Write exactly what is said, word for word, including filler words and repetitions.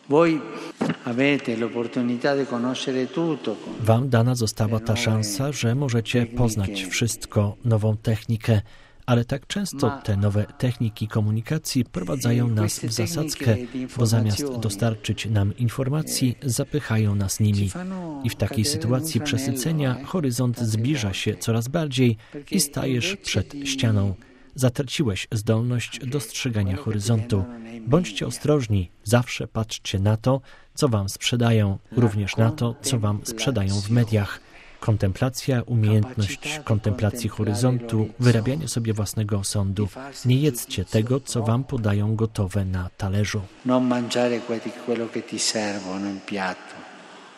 Wam dana została ta szansa, że możecie poznać wszystko, nową technikę, ale tak często te nowe techniki komunikacji prowadzają nas w zasadzkę, bo zamiast dostarczyć nam informacji, zapychają nas nimi. I w takiej sytuacji przesycenia horyzont zbliża się coraz bardziej i stajesz przed ścianą. Zatraciłeś zdolność dostrzegania horyzontu. Bądźcie ostrożni, zawsze patrzcie na to, co wam sprzedają, również na to, co wam sprzedają w mediach. Kontemplacja, umiejętność kontemplacji horyzontu, wyrabianie sobie własnego osądu. Nie jedzcie tego, co wam podają gotowe na talerzu. Non mangiare quello che ti servono in piatto.